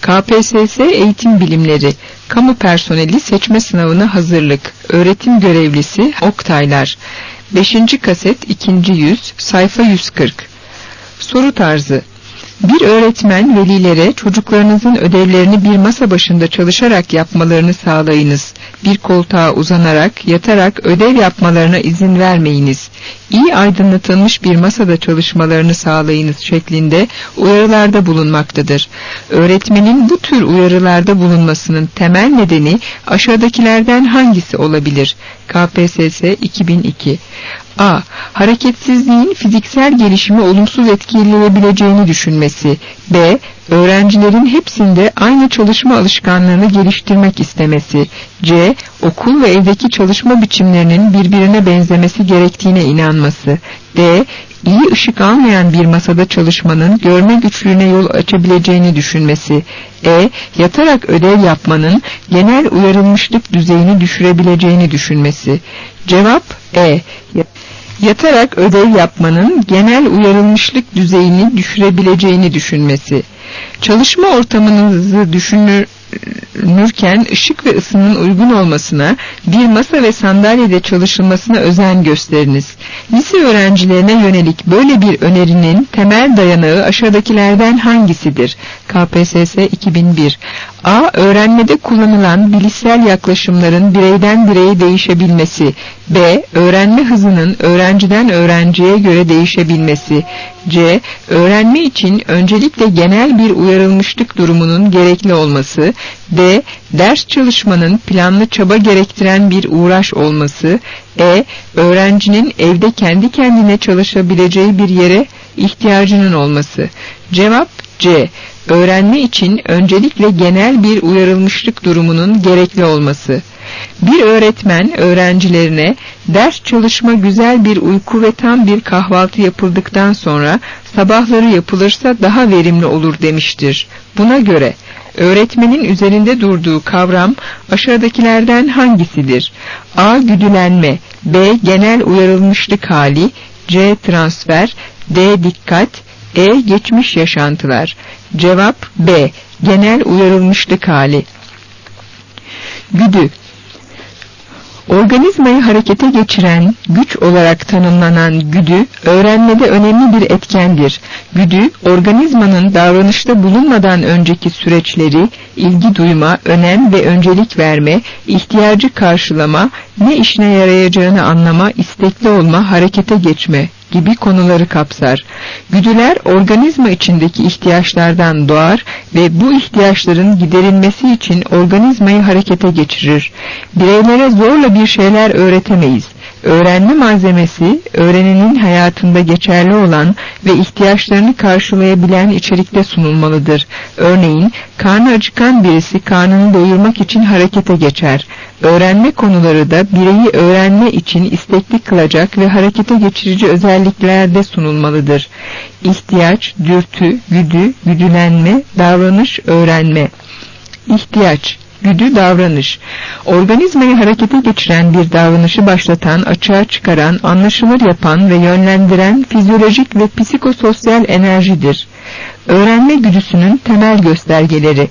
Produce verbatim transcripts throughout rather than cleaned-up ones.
K P S S Eğitim Bilimleri, Kamu Personeli Seçme Sınavına Hazırlık, Öğretim Görevlisi Oktaylar. beşinci kaset ikinci yüz, sayfa yüz kırk. Soru tarzı: Bir öğretmen velilere çocuklarınızın ödevlerini bir masa başında çalışarak yapmalarını sağlayınız. Bir koltuğa uzanarak, yatarak ödev yapmalarına izin vermeyiniz. İyi aydınlatılmış bir masada çalışmalarını sağlayınız şeklinde uyarılarda bulunmaktadır. Öğretmenin bu tür uyarılarda bulunmasının temel nedeni aşağıdakilerden hangisi olabilir? K P S S iki bin iki. A. Hareketsizliğin fiziksel gelişimi olumsuz etkileyebileceğini düşünmesi. B. Öğrencilerin hepsinde aynı çalışma alışkanlığını geliştirmek istemesi. C. Okul ve evdeki çalışma biçimlerinin birbirine benzemesi gerektiğine inanması. D. İyi ışık almayan bir masada çalışmanın görme güçlüğüne yol açabileceğini düşünmesi. E. Yatarak ödev yapmanın genel uyarılmışlık düzeyini düşürebileceğini düşünmesi. Cevap E. Yatarak ödev yapmanın genel uyarılmışlık düzeyini düşürebileceğini düşünmesi. Çalışma ortamınızı düşünürken ışık ve ısının uygun olmasına, bir masa ve sandalyede çalışılmasına özen gösteriniz. Lise öğrencilerine yönelik böyle bir önerinin temel dayanağı aşağıdakilerden hangisidir? K P S S iki bin bir. A. Öğrenmede kullanılan bilişsel yaklaşımların bireyden bireye değişebilmesi. B. Öğrenme hızının öğrenciden öğrenciye göre değişebilmesi. C. Öğrenme için öncelikle genel bir uyarılmışlık durumunun gerekli olması. D. Ders çalışmanın planlı çaba gerektiren bir uğraş olması. E. Öğrencinin evde kendi kendine çalışabileceği bir yere ihtiyacının olması. Cevap C. Öğrenme için öncelikle genel bir uyarılmışlık durumunun gerekli olması. Bir öğretmen öğrencilerine ders çalışma güzel bir uyku ve tam bir kahvaltı yapıldıktan sonra sabahları yapılırsa daha verimli olur demiştir. Buna göre öğretmenin üzerinde durduğu kavram aşağıdakilerden hangisidir? A. Güdülenme. B. Genel uyarılmışlık hali. C. Transfer. D. Dikkat. E. Geçmiş yaşantılar. Cevap B. Genel uyarılmışlık hali. Güdü. Organizmayı harekete geçiren, güç olarak tanımlanan güdü, öğrenmede önemli bir etkendir. Güdü, organizmanın davranışta bulunmadan önceki süreçleri, ilgi duyma, önem ve öncelik verme, ihtiyacı karşılama, ne işine yarayacağını anlama, istekli olma, harekete geçme gibi konuları kapsar. Güdüler organizma içindeki ihtiyaçlardan doğar ve bu ihtiyaçların giderilmesi için organizmayı harekete geçirir. Bireylere zorla bir şeyler öğretemeyiz. Öğrenme malzemesi, öğrenenin hayatında geçerli olan ve ihtiyaçlarını karşılayabilen içerikte sunulmalıdır. Örneğin, karnı acıkan birisi karnını doyurmak için harekete geçer. Öğrenme konuları da bireyi öğrenme için istekli kılacak ve harekete geçirici özelliklerde sunulmalıdır. İhtiyaç, dürtü, güdü, güdülenme, davranış, öğrenme. İhtiyaç, güdü, davranış. Organizmayı harekete geçiren bir davranışı başlatan, açığa çıkaran, anlaşılır yapan ve yönlendiren fizyolojik ve psikososyal enerjidir. Öğrenme güdüsünün temel göstergeleri.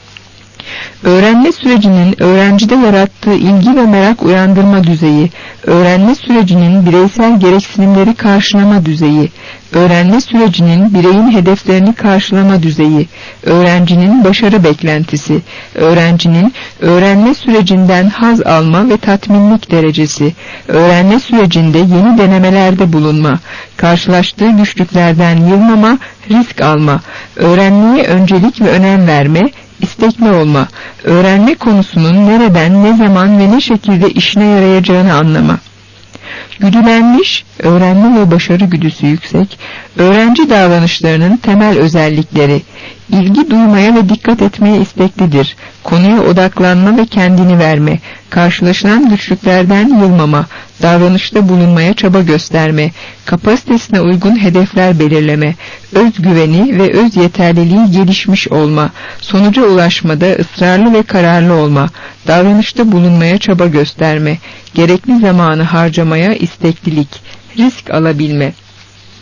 Öğrenme sürecinin öğrencide yarattığı ilgi ve merak uyandırma düzeyi, öğrenme sürecinin bireysel gereksinimleri karşılama düzeyi, öğrenme sürecinin bireyin hedeflerini karşılama düzeyi, öğrencinin başarı beklentisi, öğrencinin öğrenme sürecinden haz alma ve tatminlik derecesi, öğrenme sürecinde yeni denemelerde bulunma, karşılaştığı güçlüklerden yılmama, risk alma, öğrenmeye öncelik ve önem verme, istekli olma, öğrenme konusunun nereden, ne zaman ve ne şekilde işine yarayacağını anlama. Güdülenmiş, öğrenme ve başarı güdüsü yüksek, öğrenci davranışlarının temel özellikleri, ilgi duymaya ve dikkat etmeye isteklidir, konuya odaklanma ve kendini verme, karşılaşılan güçlüklerden yılmama, davranışta bulunmaya çaba gösterme, kapasitesine uygun hedefler belirleme, özgüveni ve öz yeterliliği gelişmiş olma, sonuca ulaşmada ısrarlı ve kararlı olma, davranışta bulunmaya çaba gösterme, gerekli zamanı harcamaya isteklilik, risk alabilme.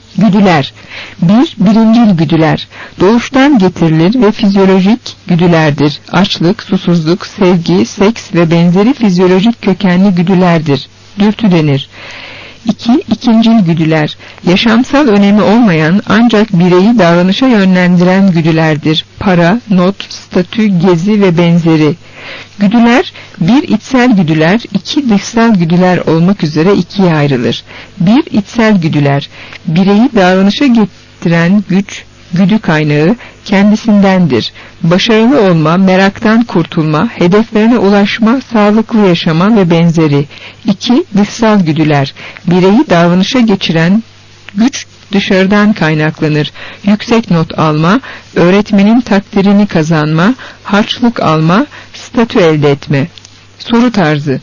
Güdüler. bir. Birincil güdüler. Doğuştan getirilir ve fizyolojik güdülerdir. Açlık, susuzluk, sevgi, seks ve benzeri fizyolojik kökenli güdülerdir. Dürtü denir. iki. İkincil güdüler. Yaşamsal önemi olmayan ancak bireyi davranışa yönlendiren güdülerdir. Para, not, statü, gezi ve benzeri. Güdüler, bir içsel güdüler, iki dışsal güdüler olmak üzere ikiye ayrılır. Bir içsel güdüler, bireyi davranışa getiren güç, güdü kaynağı kendisindendir. Başarılı olma, meraktan kurtulma, hedeflerine ulaşma, sağlıklı yaşama ve benzeri. İki dışsal güdüler, bireyi davranışa geçiren güç dışarıdan kaynaklanır. Yüksek not alma, öğretmenin takdirini kazanma, harçlık alma, statü elde etme. Soru tarzı.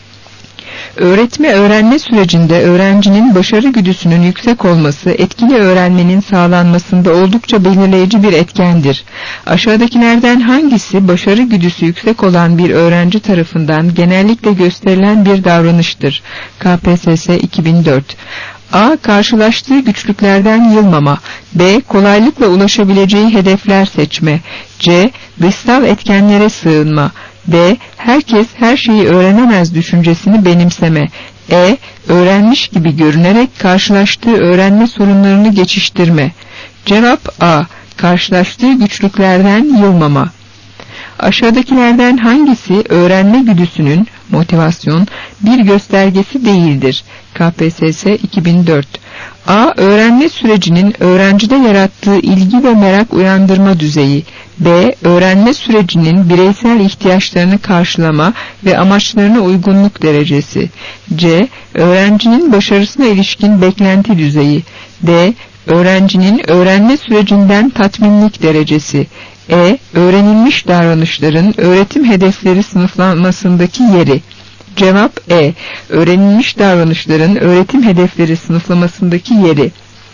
Öğretme öğrenme sürecinde öğrencinin başarı güdüsünün yüksek olması etkili öğrenmenin sağlanmasında oldukça belirleyici bir etkendir. Aşağıdakilerden hangisi başarı güdüsü yüksek olan bir öğrenci tarafından genellikle gösterilen bir davranıştır? K P S S iki bin dört. A. Karşılaştığı güçlüklerden yılmama. B. Kolaylıkla ulaşabileceği hedefler seçme. C. Dışsal etkenlere sığınma. D. Herkes her şeyi öğrenemez düşüncesini benimseme. E. Öğrenmiş gibi görünerek karşılaştığı öğrenme sorunlarını geçiştirme. Cevap A. Karşılaştığı güçlüklerden yılmama. Aşağıdakilerden hangisi öğrenme güdüsünün, motivasyon, bir göstergesi değildir? K P S S iki bin dört. A. Öğrenme sürecinin öğrencide yarattığı ilgi ve merak uyandırma düzeyi. B. Öğrenme sürecinin bireysel ihtiyaçlarını karşılama ve amaçlarına uygunluk derecesi. C. Öğrencinin başarısına ilişkin beklenti düzeyi. D. Öğrencinin öğrenme sürecinden tatminlik derecesi. E. Öğrenilmiş davranışların öğretim hedefleri sınıflamasındaki yeri. Cevap E. Öğrenilmiş davranışların öğretim hedefleri sınıflamasındaki yeri.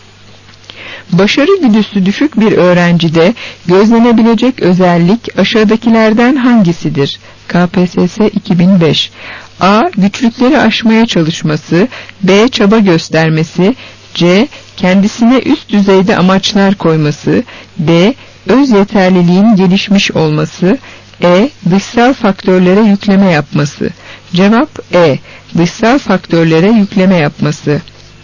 Başarı güdüsü düşük bir öğrencide gözlenebilecek özellik aşağıdakilerden hangisidir? K P S S iki bin beş. A. Güçlükleri aşmaya çalışması. B. Çaba göstermesi. C. Kendisine üst düzeyde amaçlar koyması. D. Öz yeterliliğin gelişmiş olması. E. Dışsal faktörlere yükleme yapması. Cevap E. Dışsal faktörlere yükleme yapması.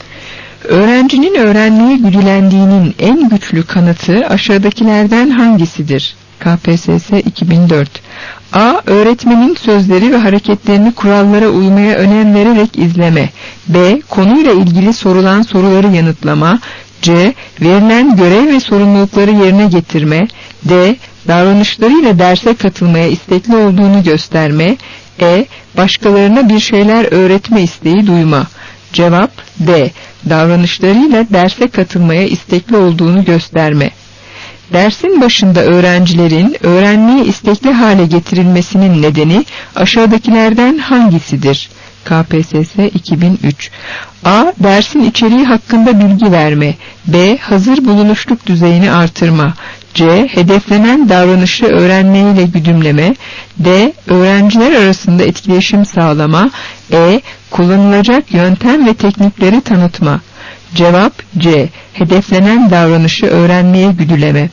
Öğrencinin öğrenmeye güdülendiğinin en güçlü kanıtı aşağıdakilerden hangisidir? K P S S iki bin dört. A. Öğretmenin sözleri ve hareketlerini kurallara uymaya önem vererek izleme. B. Konuyla ilgili sorulan soruları yanıtlama. C. Verilen görev ve sorumlulukları yerine getirme. D. Davranışlarıyla derse katılmaya istekli olduğunu gösterme. E. Başkalarına bir şeyler öğretme isteği duyma. Cevap D. Davranışlarıyla derse katılmaya istekli olduğunu gösterme. Dersin başında öğrencilerin öğrenmeye istekli hale getirilmesinin nedeni aşağıdakilerden hangisidir? K P S S iki bin üç. A. Dersin içeriği hakkında bilgi verme. B. Hazır bulunuşluk düzeyini artırma. C. Hedeflenen davranışı öğrenmeyle güdümleme. D. Öğrenciler arasında etkileşim sağlama. E. Kullanılacak yöntem ve teknikleri tanıtma. Cevap C. Hedeflenen davranışı öğrenmeye güdüleme.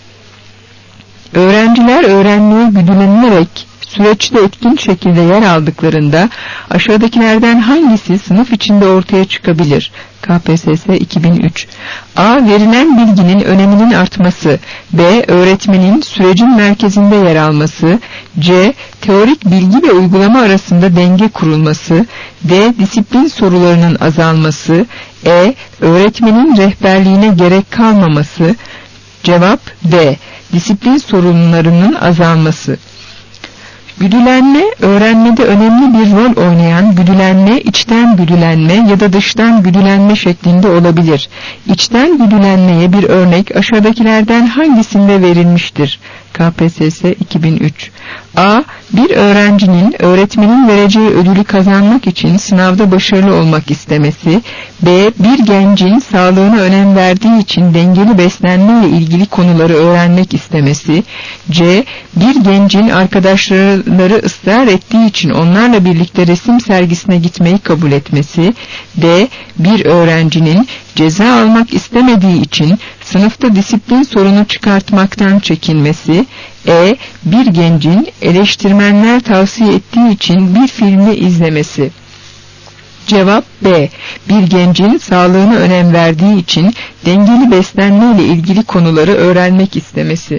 Öğrenciler öğrenmeye güdülenilerek süreçte etkin şekilde yer aldıklarında aşağıdakilerden hangisi sınıf içinde ortaya çıkabilir? K P S S iki bin üç. A. Verilen bilginin öneminin artması. B. Öğretmenin sürecin merkezinde yer alması. C. Teorik bilgi ve uygulama arasında denge kurulması. D. Disiplin sorularının azalması. E. Öğretmenin rehberliğine gerek kalmaması. Cevap D. Disiplin sorunlarının azalması. Güdülenme, öğrenmede önemli bir rol oynayan güdülenme, içten güdülenme ya da dıştan güdülenme şeklinde olabilir. İçten güdülenmeye bir örnek aşağıdakilerden hangisinde verilmiştir? K P S S iki bin üç. A. Bir öğrencinin öğretmenin vereceği ödülü kazanmak için sınavda başarılı olmak istemesi. B. Bir gencin sağlığına önem verdiği için dengeli beslenme ile ilgili konuları öğrenmek istemesi. C. Bir gencin arkadaşları ısrar ettiği için onlarla birlikte resim sergisine gitmeyi kabul etmesi. D. Bir öğrencinin ceza almak istemediği için sınıfta disiplin sorunu çıkartmaktan çekinmesi. E. Bir gencin eleştirmenler tavsiye ettiği için bir filmi izlemesi. Cevap B. Bir gencin sağlığına önem verdiği için dengeli beslenme ile ilgili konuları öğrenmek istemesi.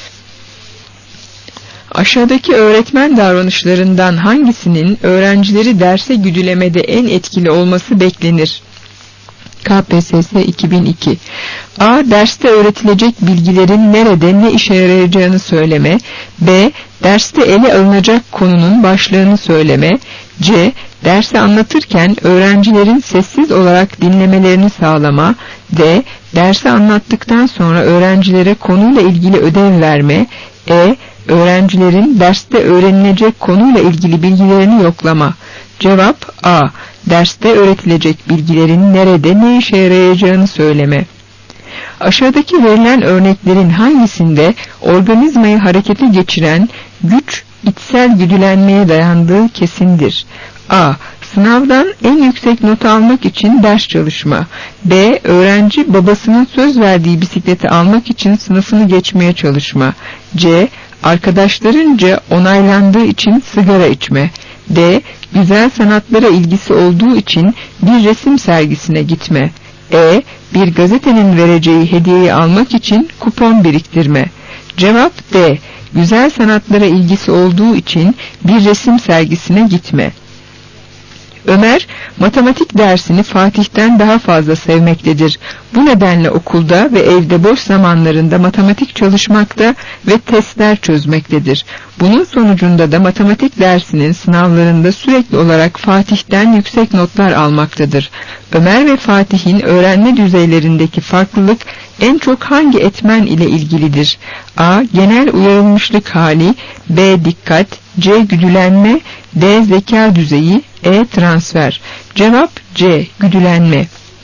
Aşağıdaki öğretmen davranışlarından hangisinin öğrencileri derse güdülemede en etkili olması beklenir? K P S S iki bin iki. A. Derste öğretilecek bilgilerin nerede ne işe yarayacağını söyleme. B. Derste ele alınacak konunun başlığını söyleme. C. Dersi anlatırken öğrencilerin sessiz olarak dinlemelerini sağlama. D. Dersi anlattıktan sonra öğrencilere konuyla ilgili ödev verme. E. Öğrencilerin derste öğrenilecek konuyla ilgili bilgilerini yoklama. Cevap A. Derste öğretilecek bilgilerin nerede ne işe yarayacağını söyleme. Aşağıdaki verilen örneklerin hangisinde organizmayı harekete geçiren güç içsel güdülenmeye dayandığı kesindir? A. Sınavdan en yüksek not almak için ders çalışma. B. Öğrenci babasının söz verdiği bisikleti almak için sınıfını geçmeye çalışma. C. Arkadaşlarınca onaylandığı için sigara içme. D. Güzel sanatlara ilgisi olduğu için bir resim sergisine gitme. E. Bir gazetenin vereceği hediyeyi almak için kupon biriktirme. Cevap D. Güzel sanatlara ilgisi olduğu için bir resim sergisine gitme. Ömer, matematik dersini Fatih'ten daha fazla sevmektedir. Bu nedenle okulda ve evde boş zamanlarında matematik çalışmakta ve testler çözmektedir. Bunun sonucunda da matematik dersinin sınavlarında sürekli olarak Fatih'ten yüksek notlar almaktadır. Ömer ve Fatih'in öğrenme düzeylerindeki farklılık en çok hangi etmen ile ilgilidir? A. Genel uyarılmışlık hali. B. Dikkat. C. Güdülenme. D. Zeka düzeyi. E. Transfer. Cevap C. Güdülenme.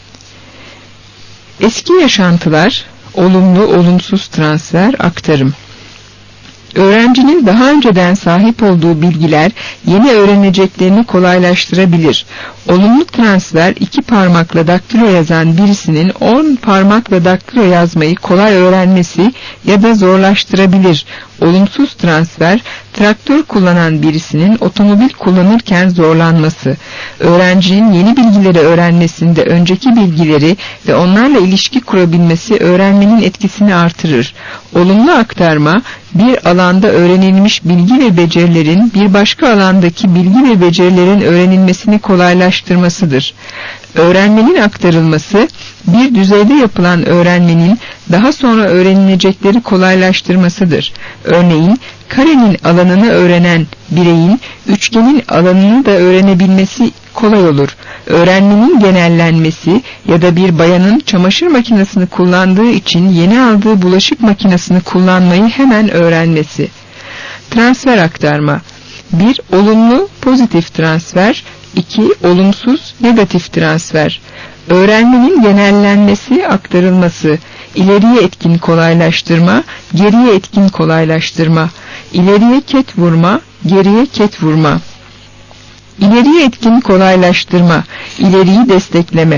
Eski yaşantılar, olumlu, olumsuz transfer, aktarım. Öğrencinin daha önceden sahip olduğu bilgiler yeni öğreneceklerini kolaylaştırabilir. Olumlu transfer iki parmakla daktilo yazan birisinin on parmakla daktilo yazmayı kolay öğrenmesi ya da zorlaştırabilir. Olumsuz transfer traktör kullanan birisinin otomobil kullanırken zorlanması. Öğrencinin yeni bilgileri öğrenmesinde önceki bilgileri ve onlarla ilişki kurabilmesi öğrenmenin etkisini artırır. Olumlu aktarma bir alanda öğrenilmiş bilgi ve becerilerin bir başka alandaki bilgi ve becerilerin öğrenilmesini kolaylaştırmasıdır. Öğrenmenin aktarılması bir düzeyde yapılan öğrenmenin daha sonra öğrenilecekleri kolaylaştırmasıdır. Örneğin karenin alanını öğrenen bireyin üçgenin alanını da öğrenebilmesi kolay olur. Öğrenmenin genellenmesi ya da bir bayanın çamaşır makinesini kullandığı için yeni aldığı bulaşık makinesini kullanmayı hemen öğrenmesi. Transfer aktarma. bir Olumlu, pozitif transfer. iki Olumsuz, negatif transfer. Öğrenmenin genellenmesi, aktarılması. İleriye etkin kolaylaştırma, geriye etkin kolaylaştırma. İleriye ket vurma, geriye ket vurma. İleriye etkin kolaylaştırma, ileriyi destekleme.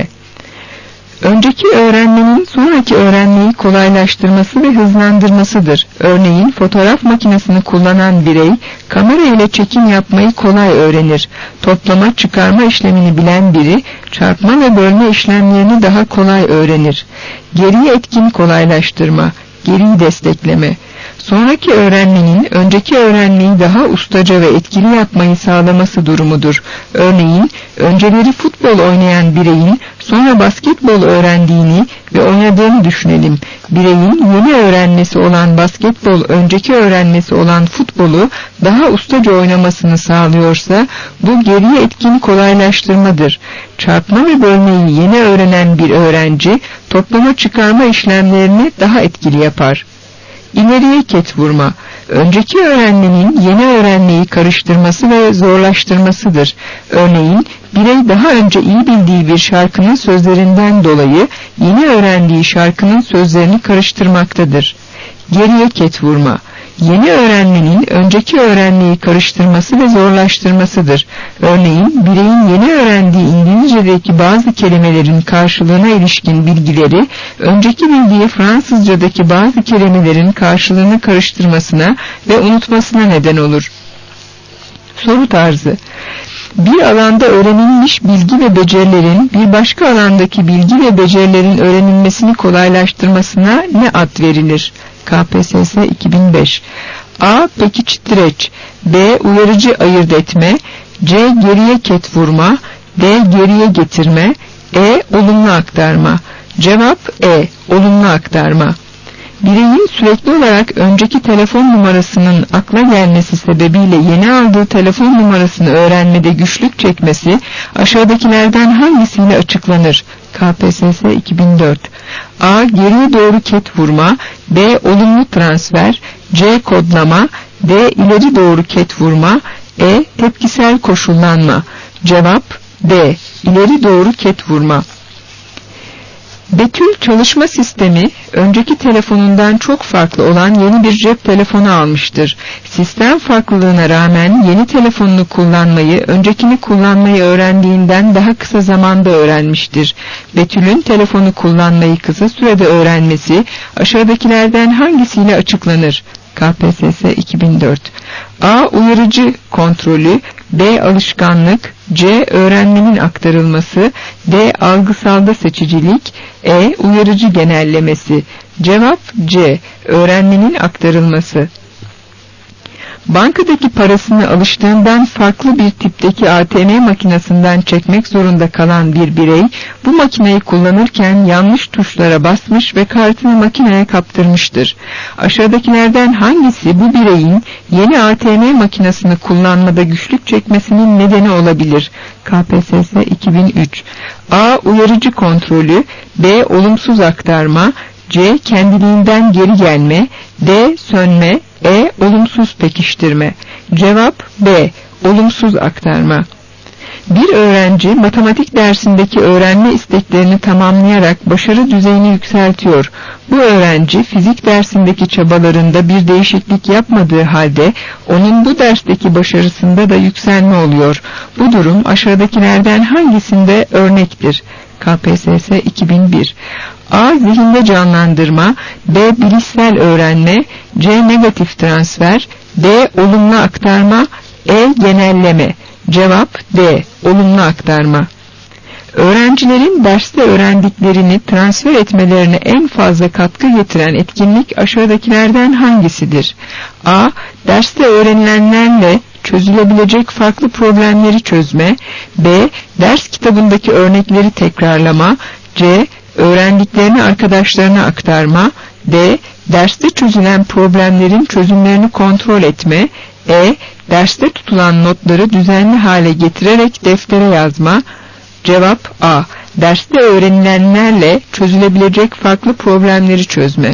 Önceki öğrenmenin sonraki öğrenmeyi kolaylaştırması ve hızlandırmasıdır. Örneğin fotoğraf makinesini kullanan birey kamera ile çekim yapmayı kolay öğrenir. Toplama, çıkarma işlemini bilen biri çarpma ve bölme işlemlerini daha kolay öğrenir. Geriye etkin kolaylaştırma, geriyi destekleme. Sonraki öğrenmenin önceki öğrenmeyi daha ustaca ve etkili yapmayı sağlaması durumudur. Örneğin önceleri futbol oynayan bireyin sonra basketbol öğrendiğini ve oynadığını düşünelim. Bireyin yeni öğrenmesi olan basketbol önceki öğrenmesi olan futbolu daha ustaca oynamasını sağlıyorsa bu geriye etkin kolaylaştırmadır. Çarpma ve bölmeyi yeni öğrenen bir öğrenci toplama çıkarma işlemlerini daha etkili yapar. İleriye ket vurma, önceki öğrenmenin yeni öğrenmeyi karıştırması ve zorlaştırmasıdır. Örneğin, birey daha önce iyi bildiği bir şarkının sözlerinden dolayı yeni öğrendiği şarkının sözlerini karıştırmaktadır. Geriye ket vurma, Yeni öğrenmenin önceki öğrenmeyi karıştırması ve zorlaştırmasıdır. Örneğin bireyin yeni öğrendiği İngilizce'deki bazı kelimelerin karşılığına ilişkin bilgileri önceki bildiği Fransızca'daki bazı kelimelerin karşılığını karıştırmasına ve unutmasına neden olur. Soru tarzı: bir alanda öğrenilmiş bilgi ve becerilerin bir başka alandaki bilgi ve becerilerin öğrenilmesini kolaylaştırmasına ne ad verilir? K P S S iki bin beş. A. Pekiştireç, B. Uyarıcı ayırt etme, C. Geriye ket vurma, D. Geriye getirme, E. Olumlu aktarma. Cevap E. Olumlu aktarma. Bireyin sürekli olarak önceki telefon numarasının akla gelmesi sebebiyle yeni aldığı telefon numarasını öğrenmede güçlük çekmesi aşağıdakilerden hangisiyle açıklanır? K P S S iki bin dört. A. Geriye doğru ket vurma, B. Olumlu transfer, C. Kodlama, D. İleri doğru ket vurma, E. Tepkisel koşullanma. Cevap D. İleri doğru ket vurma. Betül çalışma sistemi önceki telefonundan çok farklı olan yeni bir cep telefonu almıştır. Sistem farklılığına rağmen yeni telefonunu kullanmayı öncekini kullanmayı öğrendiğinden daha kısa zamanda öğrenmiştir. Betül'ün telefonu kullanmayı kısa sürede öğrenmesi aşağıdakilerden hangisiyle açıklanır? K P S S iki bin dört. A. Uyarıcı kontrolü, B. Alışkanlık, C. Öğrenmenin aktarılması, D. Algısalda seçicilik, E. Uyarıcı genellemesi. Cevap C. Öğrenmenin aktarılması. Bankadaki parasını alıştığından farklı bir tipteki A T M makinesinden çekmek zorunda kalan bir birey, bu makineyi kullanırken yanlış tuşlara basmış ve kartını makineye kaptırmıştır. Aşağıdakilerden hangisi bu bireyin yeni A T M makinesini kullanmada güçlük çekmesinin nedeni olabilir? K P S S iki bin üç. A. Uyarıcı kontrolü, B. Olumsuz aktarma, C. Kendiliğinden geri gelme, D. Sönme, E. Olumsuz pekiştirme. Cevap B. Olumsuz aktarma. Bir öğrenci matematik dersindeki öğrenme isteklerini tamamlayarak başarı düzeyini yükseltiyor. Bu öğrenci fizik dersindeki çabalarında bir değişiklik yapmadığı halde onun bu dersteki başarısında da yükselme oluyor. Bu durum aşağıdakilerden hangisinde örnektir? K P S S iki bin bir. A. Zihinde canlandırma, B. Bilişsel öğrenme, C. Negatif transfer, D. Olumlu aktarma, E. Genelleme. Cevap D. Olumlu aktarma. Öğrencilerin derste öğrendiklerini transfer etmelerine en fazla katkı getiren etkinlik aşağıdakilerden hangisidir? A. Derste öğrenilenlerle çözülebilecek farklı problemleri çözme, B. Ders kitabındaki örnekleri tekrarlama, C. Öğrendiklerini arkadaşlarına aktarma, D. Derste çözülen problemlerin çözümlerini kontrol etme, E. Derste tutulan notları düzenli hale getirerek deftere yazma. Cevap A. Derste öğrenilenlerle çözülebilecek farklı problemleri çözme.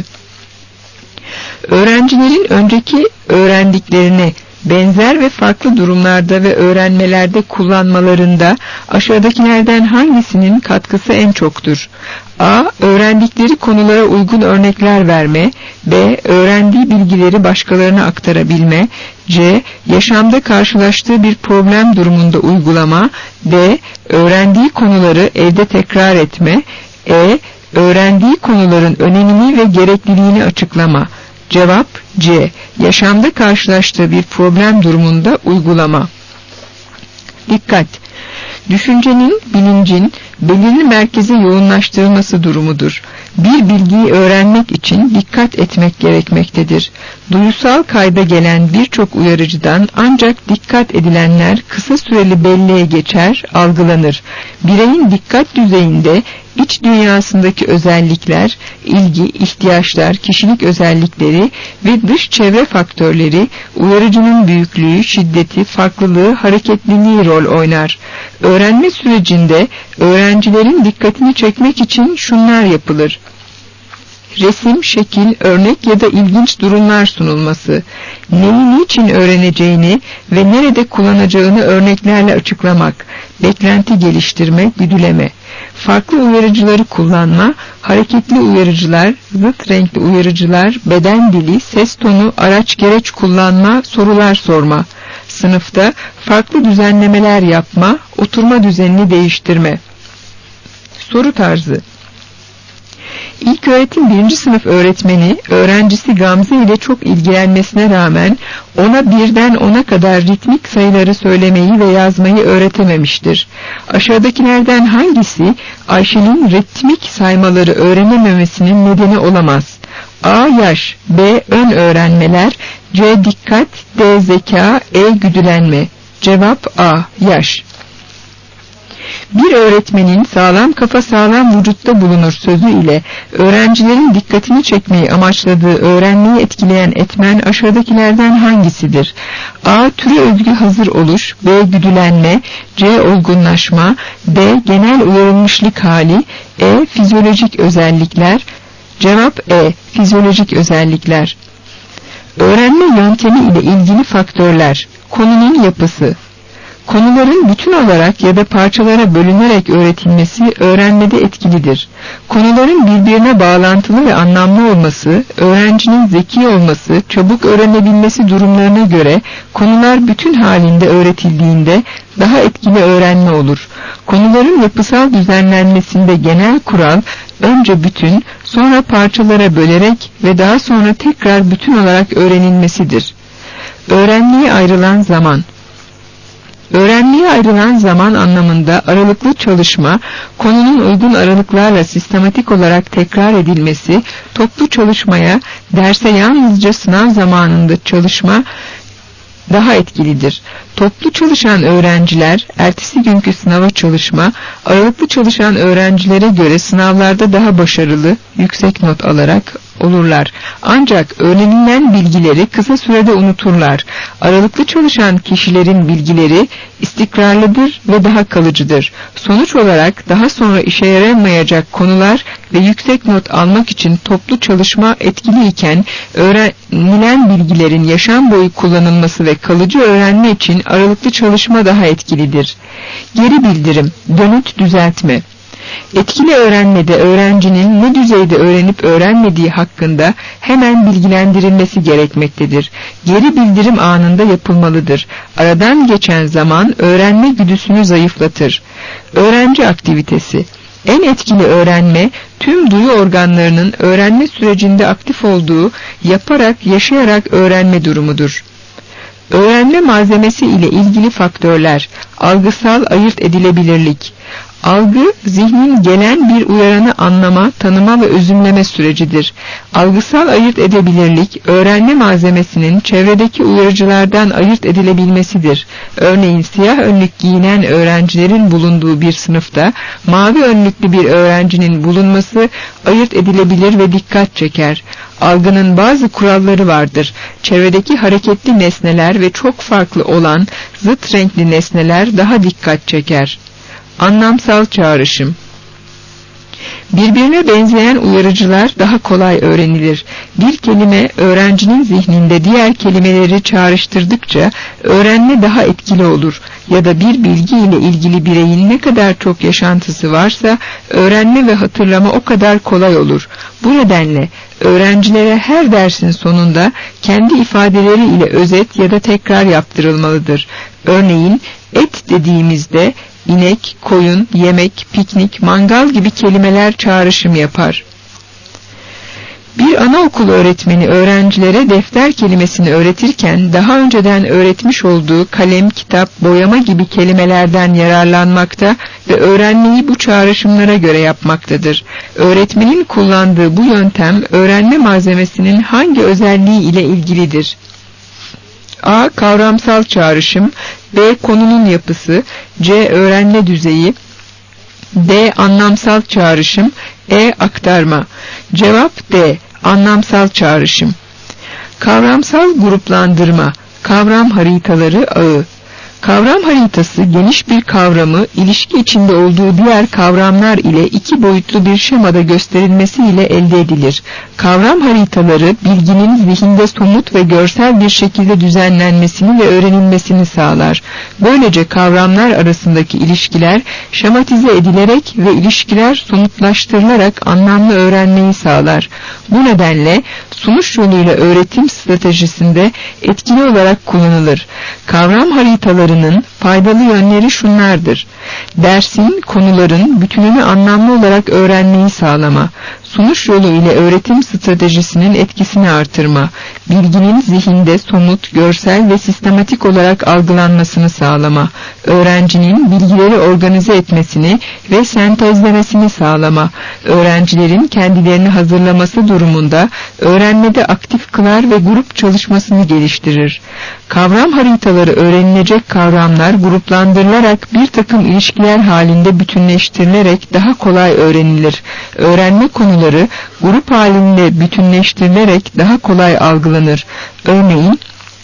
Öğrencilerin önceki öğrendiklerini benzer ve farklı durumlarda ve öğrenmelerde kullanmalarında aşağıdakilerden hangisinin katkısı en çoktur? A. Öğrendikleri konulara uygun örnekler verme, B. Öğrendiği bilgileri başkalarına aktarabilme, C. Yaşamda karşılaştığı bir problem durumunda uygulama, D. Öğrendiği konuları evde tekrar etme, E. Öğrendiği konuların önemini ve gerekliliğini açıklama. Cevap C. Yaşamda karşılaştığı bir problem durumunda uygulama. Dikkat! Düşüncenin, bilincin belirli merkeze yoğunlaştırılması durumudur. Bir bilgiyi öğrenmek için dikkat etmek gerekmektedir. Duyusal kayda gelen birçok uyarıcıdan ancak dikkat edilenler kısa süreli belleğe geçer, algılanır. Bireyin dikkat düzeyinde iç dünyasındaki özellikler, ilgi, ihtiyaçlar, kişilik özellikleri ve dış çevre faktörleri, uyarıcının büyüklüğü, şiddeti, farklılığı, hareketliliği rol oynar. Öğrenme sürecinde öğrencilerin dikkatini çekmek için şunlar yapılır: resim, şekil, örnek ya da ilginç durumlar sunulması, neyi niçin öğreneceğini ve nerede kullanacağını örneklerle açıklamak, beklenti geliştirme, güdüleme. farklı uyarıcıları kullanma, hareketli uyarıcılar, zıt renkli uyarıcılar, beden dili, ses tonu, araç gereç kullanma, sorular sorma. Sınıfta farklı düzenlemeler yapma, oturma düzenini değiştirme. Soru tarzı. İlköğretim birinci sınıf öğretmeni, öğrencisi Gamze ile çok ilgilenmesine rağmen ona birden ona kadar ritmik sayıları söylemeyi ve yazmayı öğretememiştir. Aşağıdakilerden hangisi Ayşe'nin ritmik saymaları öğrenememesinin nedeni olamaz? A. Yaş, B. Ön öğrenmeler, C. Dikkat, D. Zeka, E. Güdülenme. Cevap A. Yaş. Bir öğretmenin sağlam kafa sağlam vücutta bulunur sözü ile öğrencilerin dikkatini çekmeyi amaçladığı öğrenmeyi etkileyen etmen aşağıdakilerden hangisidir? A. Türe özgü hazır oluş, B. Güdülenme, C. Olgunlaşma, D. Genel uyarılmışlık hali, E. Fizyolojik özellikler. Cevap E. Fizyolojik özellikler. Öğrenme yöntemi ile ilgili faktörler. Konunun yapısı. Konuların bütün olarak ya da parçalara bölünerek öğretilmesi öğrenmede etkilidir. Konuların birbirine bağlantılı ve anlamlı olması, öğrencinin zeki olması, çabuk öğrenebilmesi durumlarına göre konular bütün halinde öğretildiğinde daha etkili öğrenme olur. Konuların yapısal düzenlenmesinde genel kural, önce bütün, sonra parçalara bölerek ve daha sonra tekrar bütün olarak öğrenilmesidir. Öğrenmeye ayrılan zaman. Öğrenmeye ayrılan zaman anlamında aralıklı çalışma, konunun uygun aralıklarla sistematik olarak tekrar edilmesi, toplu çalışmaya, derse yalnızca sınav zamanında çalışma daha etkilidir. Toplu çalışan öğrenciler, ertesi günkü sınava çalışma, aralıklı çalışan öğrencilere göre sınavlarda daha başarılı, yüksek not alarak olurlar. Ancak öğrenilen bilgileri kısa sürede unuturlar. Aralıklı çalışan kişilerin bilgileri istikrarlıdır ve daha kalıcıdır. Sonuç olarak daha sonra işe yaramayacak konular ve yüksek not almak için toplu çalışma etkili iken öğrenilen bilgilerin yaşam boyu kullanılması ve kalıcı öğrenme için aralıklı çalışma daha etkilidir. Geri bildirim, dönüt düzeltme. Etkili öğrenmede öğrencinin ne düzeyde öğrenip öğrenmediği hakkında hemen bilgilendirilmesi gerekmektedir. Geri bildirim anında yapılmalıdır. Aradan geçen zaman öğrenme güdüsünü zayıflatır. Öğrenci aktivitesi. En etkili öğrenme, tüm duyu organlarının öğrenme sürecinde aktif olduğu, yaparak, yaşayarak öğrenme durumudur. Öğrenme malzemesi ile ilgili faktörler. Algısal ayırt edilebilirlik. Algı, zihnin gelen bir uyaranı anlama, tanıma ve özümleme sürecidir. Algısal ayırt edebilirlik, öğrenme malzemesinin çevredeki uyarıcılardan ayırt edilebilmesidir. Örneğin siyah önlük giyinen öğrencilerin bulunduğu bir sınıfta, mavi önlüklü bir öğrencinin bulunması ayırt edilebilir ve dikkat çeker. Algının bazı kuralları vardır. Çevredeki hareketli nesneler ve çok farklı olan zıt renkli nesneler daha dikkat çeker. Anlamsal çağrışım. Birbirine benzeyen uyarıcılar daha kolay öğrenilir. Bir kelime öğrencinin zihninde diğer kelimeleri çağrıştırdıkça öğrenme daha etkili olur. Ya da bir bilgi ile ilgili bireyin ne kadar çok yaşantısı varsa öğrenme ve hatırlama o kadar kolay olur. Bu nedenle öğrencilere her dersin sonunda kendi ifadeleri ile özet ya da tekrar yaptırılmalıdır. Örneğin et dediğimizde İnek, koyun, yemek, piknik, mangal gibi kelimeler çağrışım yapar. Bir anaokulu öğretmeni öğrencilere defter kelimesini öğretirken daha önceden öğretmiş olduğu kalem, kitap, boyama gibi kelimelerden yararlanmakta ve öğrenmeyi bu çağrışımlara göre yapmaktadır. Öğretmenin kullandığı bu yöntem öğrenme malzemesinin hangi özelliği ile ilgilidir? A. Kavramsal çağrışım, B. Konunun yapısı, C. Öğrenme düzeyi, D. Anlamsal çağrışım, E. Aktarma. Cevap D. Anlamsal çağrışım. Kavramsal gruplandırma, kavram haritaları ağı. Kavram haritası geniş bir kavramı ilişki içinde olduğu diğer kavramlar ile iki boyutlu bir şemada gösterilmesiyle elde edilir. Kavram haritaları bilginin zihinde somut ve görsel bir şekilde düzenlenmesini ve öğrenilmesini sağlar. Böylece kavramlar arasındaki ilişkiler şematize edilerek ve ilişkiler somutlaştırılarak anlamlı öğrenmeyi sağlar. Bu nedenle sunuş yoluyla öğretim stratejisinde etkili olarak kullanılır. Kavram haritalarının faydalı yönleri şunlardır: dersin, konuların bütününü anlamlı olarak öğrenmeyi sağlama, sunuş yolu ile öğretim stratejisinin etkisini artırma, bilginin zihinde somut, görsel ve sistematik olarak algılanmasını sağlama, öğrencinin bilgileri organize etmesini ve sentezlemesini sağlama, öğrencilerin kendilerini hazırlaması durumunda öğrenmede aktif kılar ve grup çalışmasını geliştirir. Kavram haritaları öğrenilecek kavramlar gruplandırılarak bir takım ilişkiler halinde bütünleştirilerek daha kolay öğrenilir. Öğrenme konuları grup halinde bütünleştirilerek daha kolay algılanır. Örneğin,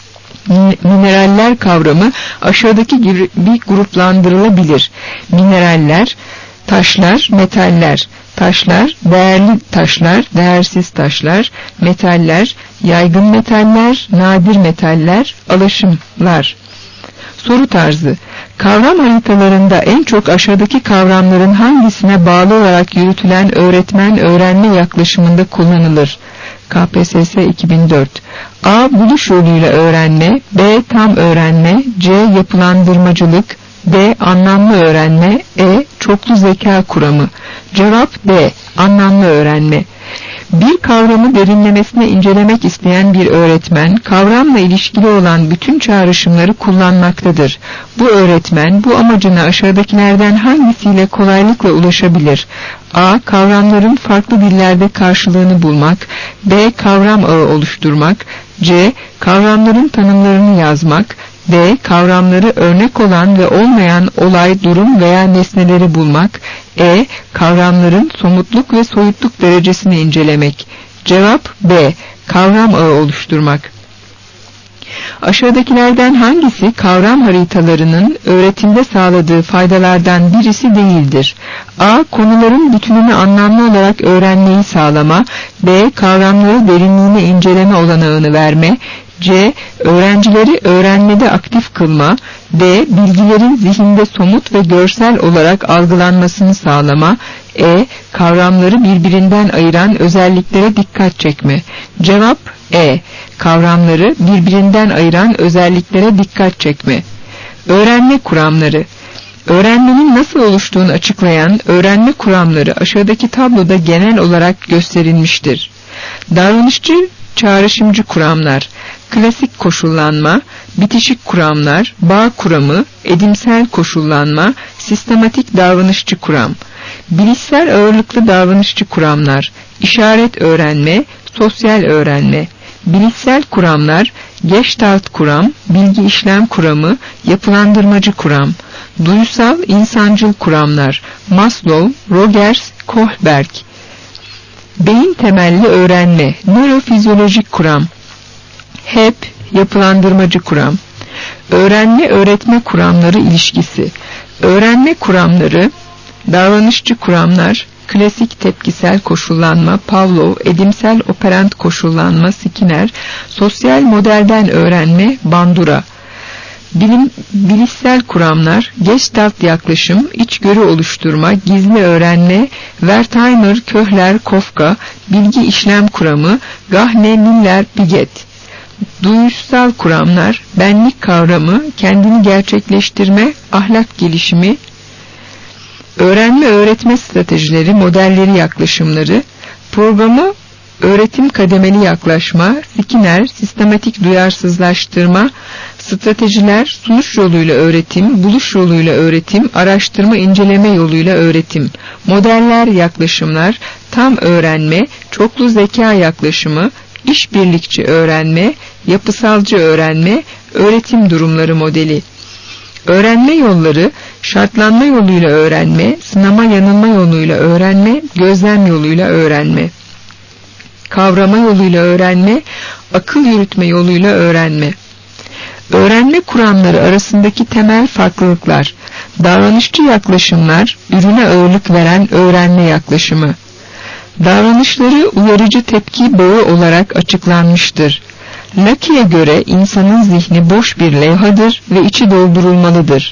mineraller kavramı aşağıdaki gibi gruplandırılabilir. Mineraller, taşlar, metaller. Taşlar, değerli taşlar, değersiz taşlar, metaller, yaygın metaller, nadir metaller, alaşımlar. Soru tarzı: kavram haritalarında en çok aşağıdaki kavramların hangisine bağlı olarak yürütülen öğretmen-öğrenme yaklaşımında kullanılır? K P S S iki bin dört. A. Buluş yoluyla öğrenme, B. Tam öğrenme, C. Yapılandırmacılık, D. Anlamlı öğrenme, E. Çoklu zeka kuramı. Cevap D. Anlamlı öğrenme. Bir kavramı derinlemesine incelemek isteyen bir öğretmen, kavramla ilişkili olan bütün çağrışımları kullanmaktadır. Bu öğretmen, bu amacına aşağıdakilerden hangisiyle kolaylıkla ulaşabilir? A. Kavramların farklı dillerde karşılığını bulmak, B. Kavram ağı oluşturmak, C. Kavramların tanımlarını yazmak, D. Kavramları örnek olan ve olmayan olay, durum veya nesneleri bulmak, E. Kavramların somutluk ve soyutluk derecesini incelemek. Cevap B. Kavram ağı oluşturmak. Aşağıdakilerden hangisi kavram haritalarının öğretimde sağladığı faydalardan birisi değildir? A. Konuların bütününü anlamlı olarak öğrenmeyi sağlama, B. Kavramları derinliğine inceleme olanağını verme, C. Öğrencileri öğrenmede aktif kılma, D. Bilgilerin zihinde somut ve görsel olarak algılanmasını sağlama, E. Kavramları birbirinden ayıran özelliklere dikkat çekme. Cevap E. Kavramları birbirinden ayıran özelliklere dikkat çekme. Öğrenme kuramları. Öğrenmenin nasıl oluştuğunu açıklayan öğrenme kuramları aşağıdaki tabloda genel olarak gösterilmiştir. Davranışçı çağrışımcı kuramlar, klasik koşullanma, bitişik kuramlar, bağ kuramı, edimsel koşullanma, sistematik davranışçı kuram, bilişsel ağırlıklı davranışçı kuramlar, işaret öğrenme, sosyal öğrenme, bilişsel kuramlar, Gestalt kuram, bilgi işlem kuramı, yapılandırmacı kuram, duysal insancıl kuramlar, Maslow, Rogers, Kohlberg, beyin temelli öğrenme, nörofizyolojik kuram, H E P, yapılandırmacı kuram, öğrenme-öğretme kuramları ilişkisi, öğrenme kuramları, davranışçı kuramlar, klasik tepkisel koşullanma, Pavlov, edimsel operant koşullanma, Skinner, sosyal modelden öğrenme, Bandura, bilim, bilişsel kuramlar, Gestalt yaklaşım, içgörü oluşturma, gizli öğrenme, Wertheimer, Köhler, Kafka, bilgi işlem kuramı, Gahne, Miller, Piaget. Duyusal kuramlar, benlik kavramı, kendini gerçekleştirme, ahlak gelişimi, öğrenme öğretme stratejileri, modelleri, yaklaşımları, programı, öğretim kademeli yaklaşma, Skinner, sistematik duyarsızlaştırma, stratejiler, sunuş yoluyla öğretim, buluş yoluyla öğretim, araştırma inceleme yoluyla öğretim, modeller, yaklaşımlar, tam öğrenme, çoklu zeka yaklaşımı, işbirlikçi öğrenme, yapısalcı öğrenme, öğretim durumları modeli. Öğrenme yolları, şartlanma yoluyla öğrenme, sınama yanılma yoluyla öğrenme, gözlem yoluyla öğrenme. Kavrama yoluyla öğrenme, akıl yürütme yoluyla öğrenme. Öğrenme kuramları arasındaki temel farklılıklar. Davranışçı yaklaşımlar, ürüne ağırlık veren öğrenme yaklaşımı. Davranışları uyarıcı tepki bağı olarak açıklanmıştır. Lucky'e göre insanın zihni boş bir levhadır ve içi doldurulmalıdır.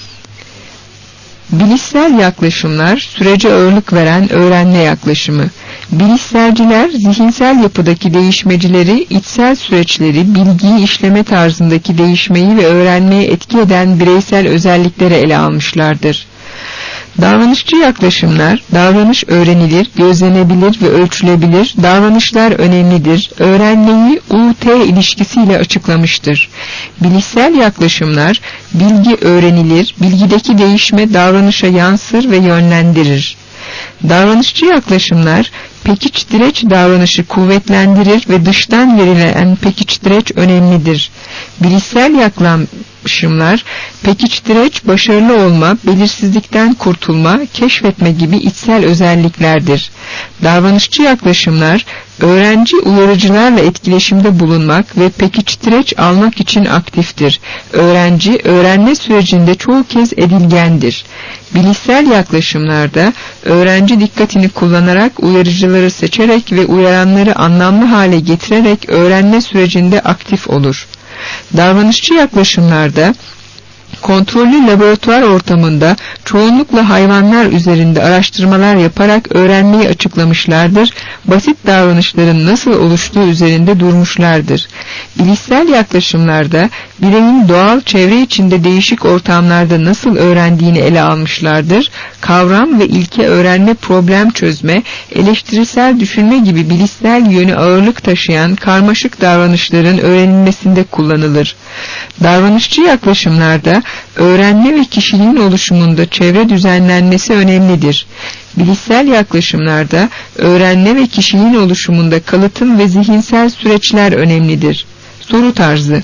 Bilişsel yaklaşımlar, sürece ağırlık veren öğrenme yaklaşımı. Bilişselciler, zihinsel yapıdaki değişmecileri, içsel süreçleri, bilgiyi işleme tarzındaki değişmeyi ve öğrenmeye etki eden bireysel özellikleri ele almışlardır. Davranışçı yaklaşımlar, davranış öğrenilir, gözlenebilir ve ölçülebilir, davranışlar önemlidir, öğrenmeyi U T ilişkisiyle açıklamıştır. Bilişsel yaklaşımlar, bilgi öğrenilir, bilgideki değişme davranışa yansır ve yönlendirir. Davranışçı yaklaşımlar, pekiç-direç davranışı kuvvetlendirir ve dıştan verilen pekiç-direç önemlidir. Bilişsel yaklaşımlar, pekiç-direç başarılı olma, belirsizlikten kurtulma, keşfetme gibi içsel özelliklerdir. Davranışçı yaklaşımlar, öğrenci uyarıcılarla etkileşimde bulunmak ve pekiç-direç almak için aktiftir. Öğrenci, öğrenme sürecinde çoğu kez edilgendir. Bilişsel yaklaşımlarda, öğrenci dikkatini kullanarak uyarıcıları seçerek ve uyaranları anlamlı hale getirerek öğrenme sürecinde aktif olur. Davranışçı yaklaşımlarda, kontrollü laboratuvar ortamında çoğunlukla hayvanlar üzerinde araştırmalar yaparak öğrenmeyi açıklamışlardır, basit davranışların nasıl oluştuğu üzerinde durmuşlardır. Bilişsel yaklaşımlarda bireyin doğal çevre içinde değişik ortamlarda nasıl öğrendiğini ele almışlardır, kavram ve ilke öğrenme, problem çözme, eleştirisel düşünme gibi bilişsel yönü ağırlık taşıyan karmaşık davranışların öğrenilmesinde kullanılır. Davranışçı yaklaşımlarda öğrenme ve kişiliğin oluşumunda çevre düzenlenmesi önemlidir. Bilişsel yaklaşımlarda öğrenme ve kişiliğin oluşumunda kalıtım ve zihinsel süreçler önemlidir. Soru tarzı.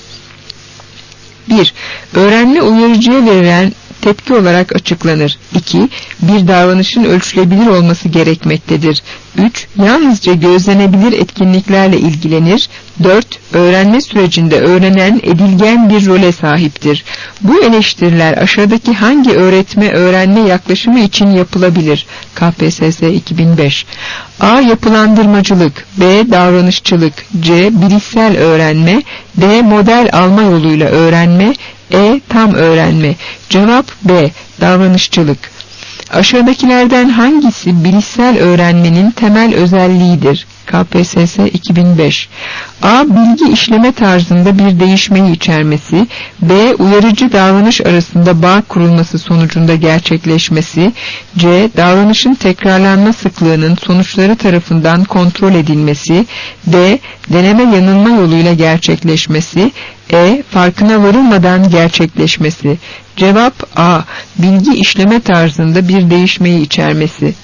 bir. Öğrenme uyarıcıya verilen tepki olarak açıklanır. iki. Bir davranışın ölçülebilir olması gerekmektedir. üç. Yalnızca gözlenebilir etkinliklerle ilgilenir. dört. Öğrenme sürecinde öğrenen edilgen bir role sahiptir. Bu eleştiriler aşağıdaki hangi öğretme öğrenme yaklaşımı için yapılabilir? K P S S iki bin beş. A. Yapılandırmacılık, B. Davranışçılık, C. Bilişsel öğrenme, D. Model alma yoluyla öğrenme, E. Tam öğrenme. Cevap B. Davranışçılık. Aşağıdakilerden hangisi bilişsel öğrenmenin temel özelliğidir? K P S S iki bin beş. A. Bilgi işleme tarzında bir değişmeyi içermesi, B. Uyarıcı davranış arasında bağ kurulması sonucunda gerçekleşmesi, C. Davranışın tekrarlanma sıklığının sonuçları tarafından kontrol edilmesi, D. Deneme yanılma yoluyla gerçekleşmesi, E. Farkına varılmadan gerçekleşmesi. Cevap A. Bilgi işleme tarzında bir değişmeyi içermesi.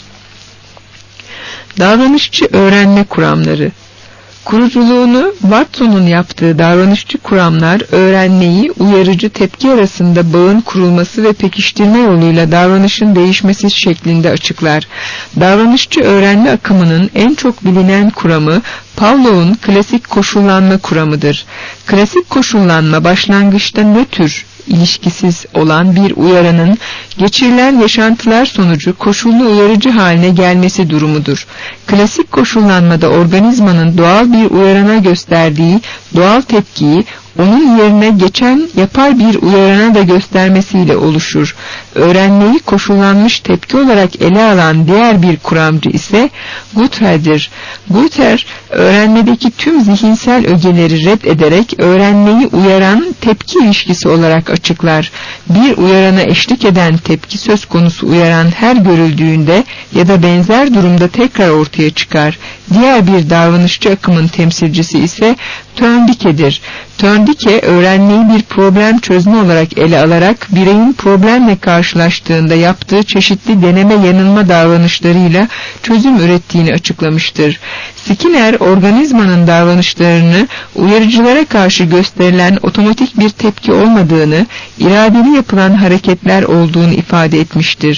Davranışçı öğrenme kuramları. Kuruculuğunu Watson'un yaptığı davranışçı kuramlar, öğrenmeyi, uyarıcı tepki arasında bağın kurulması ve pekiştirme yoluyla davranışın değişmesi şeklinde açıklar. Davranışçı öğrenme akımının en çok bilinen kuramı, Pavlov'un klasik koşullanma kuramıdır. Klasik koşullanma, başlangıçta nötr, ilişkisiz olan bir uyaranın geçirilen yaşantılar sonucu koşullu uyarıcı haline gelmesi durumudur. Klasik koşullanmada organizmanın doğal bir uyarana gösterdiği doğal tepkiyi onun yerine geçen yapay bir uyarana da göstermesiyle oluşur. Öğrenmeyi koşullanmış tepki olarak ele alan diğer bir kuramcı ise Guther'dir. Guther, öğrenmedeki tüm zihinsel ögeleri red ederek öğrenmeyi uyaran tepki ilişkisi olarak açıklar. Bir uyarana eşlik eden tepki söz konusu uyaran her görüldüğünde ya da benzer durumda tekrar ortaya çıkar. Diğer bir davranışçı akımın temsilcisi ise Thorndike'dir. Thorndike, öğrenmeyi bir problem çözme olarak ele alarak bireyin problemle karşılaştığında yaptığı çeşitli deneme yanılma davranışlarıyla çözüm ürettiğini açıklamıştır. Skinner, organizmanın davranışlarını uyarıcılara karşı gösterilen otomatik bir tepki olmadığını, iradeli yapılan hareketler olduğunu ifade etmiştir.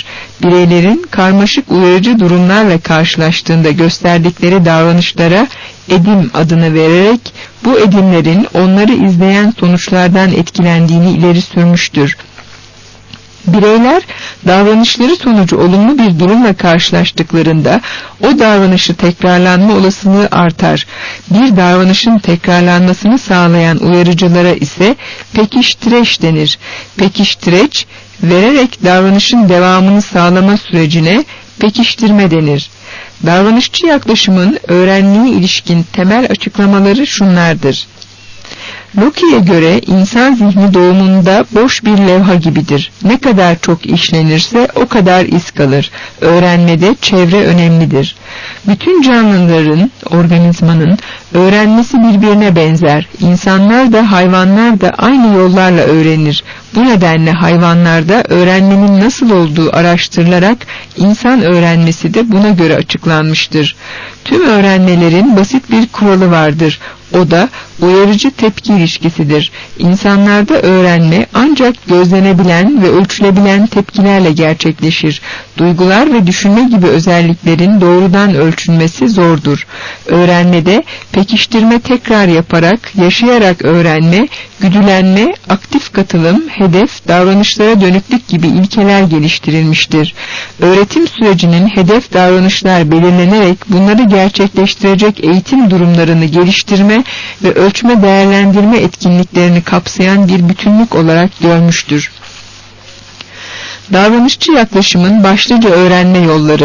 Bireylerin karmaşık uyarıcı durumlarla karşılaştığında gösterdikleri davranışlara edim adını vererek bu edimlerin onları izleyen sonuçlardan etkilendiğini ileri sürmüştür. Bireyler davranışları sonucu olumlu bir durumla karşılaştıklarında o davranışı tekrarlanma olasılığı artar. Bir davranışın tekrarlanmasını sağlayan uyarıcılara ise pekiştireç denir. Pekiştireç vererek davranışın devamını sağlama sürecine pekiştirme denir. Davranışçı yaklaşımın öğrenmeye ilişkin temel açıklamaları şunlardır. Loki'ye göre insan zihni doğumunda boş bir levha gibidir. Ne kadar çok işlenirse o kadar iz kalır. Öğrenmede çevre önemlidir. Bütün canlıların, organizmanın öğrenmesi birbirine benzer. İnsanlar da hayvanlar da aynı yollarla öğrenir. Bu nedenle hayvanlarda öğrenmenin nasıl olduğu araştırılarak insan öğrenmesi de buna göre açıklanmıştır. Tüm öğrenmelerin basit bir kuralı vardır. O da uyarıcı tepki ilişkisidir. İnsanlarda öğrenme ancak gözlenebilen ve ölçülebilen tepkilerle gerçekleşir. Duygular ve düşünme gibi özelliklerin doğrudan ölçülmesi zordur. Öğrenmede pekiştirme tekrar yaparak, yaşayarak öğrenme, güdülenme, aktif katılım, hedef, davranışlara dönüklük gibi ilkeler geliştirilmiştir. Öğretim sürecinin hedef davranışlar belirlenerek bunları gerçekleştirecek eğitim durumlarını geliştirme ve ölçme değerlendirme etkinliklerini kapsayan bir bütünlük olarak görmüştür. Davranışçı yaklaşımın başlıca öğrenme yolları.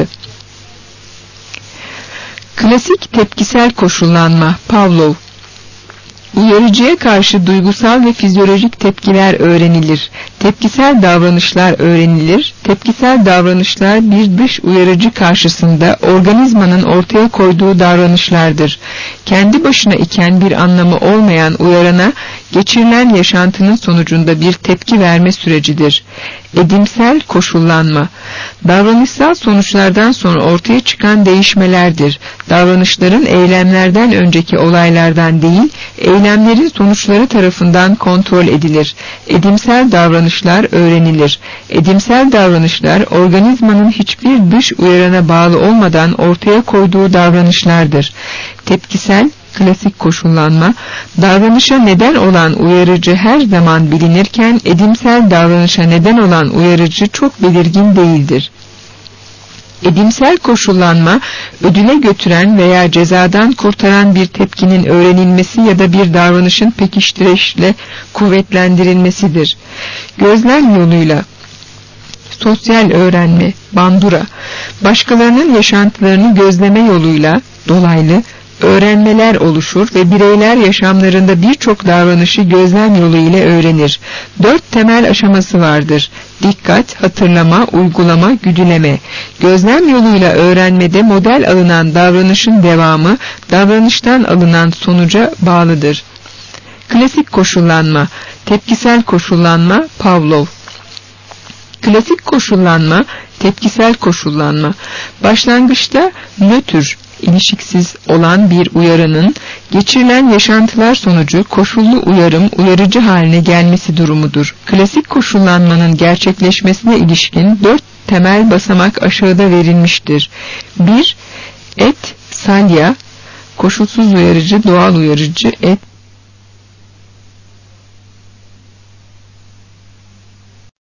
Klasik tepkisel koşullanma, Pavlov. Uyarıcıya karşı duygusal ve fizyolojik tepkiler öğrenilir. Tepkisel davranışlar öğrenilir. Tepkisel davranışlar bir dış uyarıcı karşısında organizmanın ortaya koyduğu davranışlardır. Kendi başına iken bir anlamı olmayan uyarana geçirilen yaşantının sonucunda bir tepki verme sürecidir. Edimsel koşullanma, davranışsal sonuçlardan sonra ortaya çıkan değişmelerdir. Davranışların eylemlerden önceki olaylardan değil, eylemlerin sonuçları tarafından kontrol edilir. Edimsel davranışlar öğrenilir. Edimsel davranışlar, organizmanın hiçbir dış uyarana bağlı olmadan ortaya koyduğu davranışlardır. Tepkisel, klasik koşullanma, davranışa neden olan uyarıcı her zaman bilinirken, edimsel davranışa neden olan uyarıcı çok belirgin değildir. Edimsel koşullanma, ödüle götüren veya cezadan kurtaran bir tepkinin öğrenilmesi ya da bir davranışın pekiştireçle kuvvetlendirilmesidir. Gözlem yoluyla sosyal öğrenme, Bandura, başkalarının yaşantılarını gözleme yoluyla dolaylı öğrenmeler oluşur ve bireyler yaşamlarında birçok davranışı gözlem yolu ile öğrenir. Dört temel aşaması vardır. Dikkat, hatırlama, uygulama, güdüleme. Gözlem yoluyla öğrenmede model alınan davranışın devamı, davranıştan alınan sonuca bağlıdır. Klasik koşullanma, tepkisel koşullanma, Pavlov. Klasik koşullanma, tepkisel koşullanma. Başlangıçta nötr, ilişiksiz olan bir uyarının geçirilen yaşantılar sonucu koşullu uyarım uyarıcı haline gelmesi durumudur. Klasik koşullanmanın gerçekleşmesine ilişkin dört temel basamak aşağıda verilmiştir. bir. Et, salya, koşulsuz uyarıcı, doğal uyarıcı, et,